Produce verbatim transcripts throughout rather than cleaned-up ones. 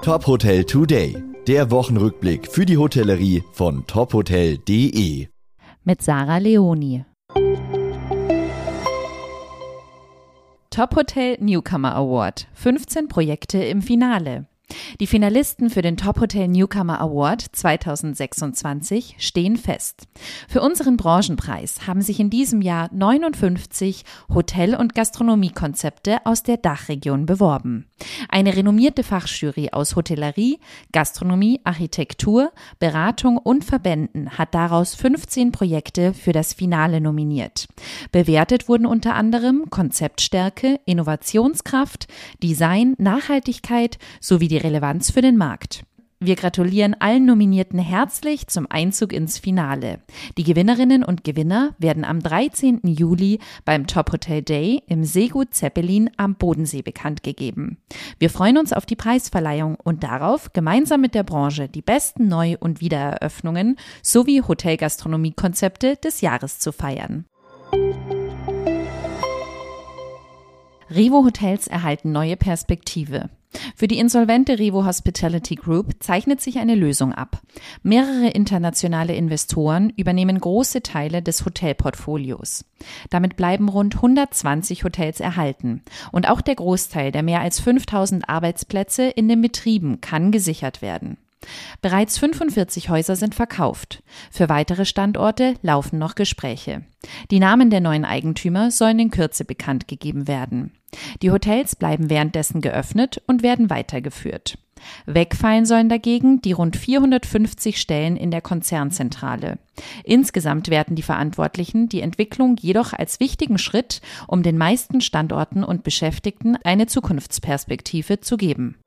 Top Hotel Today, der Wochenrückblick für die Hotellerie von top hotel punkt de. Mit Sarah Leoni. Top Hotel Newcomer Award. fünfzehn Projekte im Finale. Die Finalisten für den Top Hotel Newcomer Award zwanzig sechsundzwanzig stehen fest. Für unseren Branchenpreis haben sich in diesem Jahr neunundfünfzig Hotel- und Gastronomiekonzepte aus der Dachregion beworben. Eine renommierte Fachjury aus Hotellerie, Gastronomie, Architektur, Beratung und Verbänden hat daraus fünfzehn Projekte für das Finale nominiert. Bewertet wurden unter anderem Konzeptstärke, Innovationskraft, Design, Nachhaltigkeit sowie die Relevanz für den Markt. Wir gratulieren allen Nominierten herzlich zum Einzug ins Finale. Die Gewinnerinnen und Gewinner werden am dreizehnten Juli beim Top Hotel Day im Seegut Zeppelin am Bodensee bekannt gegeben. Wir freuen uns auf die Preisverleihung und darauf, gemeinsam mit der Branche die besten Neu- und Wiedereröffnungen sowie Hotelgastronomiekonzepte des Jahres zu feiern. Revo Hotels erhalten neue Perspektive. Für die insolvente Revo Hospitality Group zeichnet sich eine Lösung ab. Mehrere internationale Investoren übernehmen große Teile des Hotelportfolios. Damit bleiben rund hundertzwanzig Hotels erhalten. Und auch der Großteil der mehr als fünftausend Arbeitsplätze in den Betrieben kann gesichert werden. Bereits fünfundvierzig Häuser sind verkauft. Für weitere Standorte laufen noch Gespräche. Die Namen der neuen Eigentümer sollen in Kürze bekannt gegeben werden. Die Hotels bleiben währenddessen geöffnet und werden weitergeführt. Wegfallen sollen dagegen die rund vierhundertfünfzig Stellen in der Konzernzentrale. Insgesamt werten die Verantwortlichen die Entwicklung jedoch als wichtigen Schritt, um den meisten Standorten und Beschäftigten eine Zukunftsperspektive zu geben.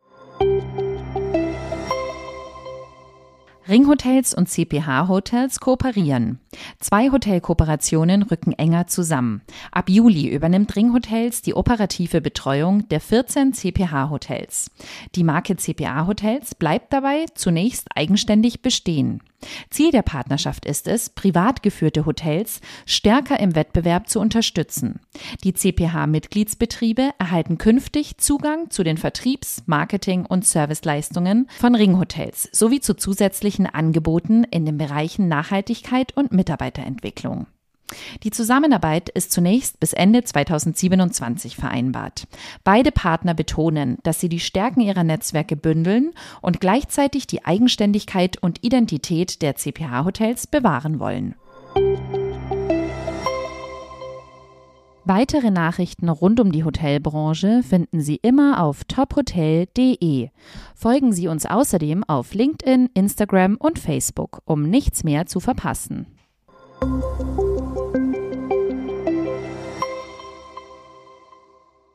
Ringhotels und C P H-Hotels kooperieren. Zwei Hotelkooperationen rücken enger zusammen. Ab Juli übernimmt Ringhotels die operative Betreuung der vierzehn C P H-Hotels. Die Marke C P A-Hotels bleibt dabei zunächst eigenständig bestehen. Ziel der Partnerschaft ist es, privat geführte Hotels stärker im Wettbewerb zu unterstützen. Die C P H-Mitgliedsbetriebe erhalten künftig Zugang zu den Vertriebs-, Marketing- und Serviceleistungen von Ringhotels sowie zu zusätzlichen Angeboten in den Bereichen Nachhaltigkeit und Mitarbeiterentwicklung. Die Zusammenarbeit ist zunächst bis Ende zweitausendsiebenundzwanzig vereinbart. Beide Partner betonen, dass sie die Stärken ihrer Netzwerke bündeln und gleichzeitig die Eigenständigkeit und Identität der C P H-Hotels bewahren wollen. Weitere Nachrichten rund um die Hotelbranche finden Sie immer auf top hotel punkt de. Folgen Sie uns außerdem auf LinkedIn, Instagram und Facebook, um nichts mehr zu verpassen.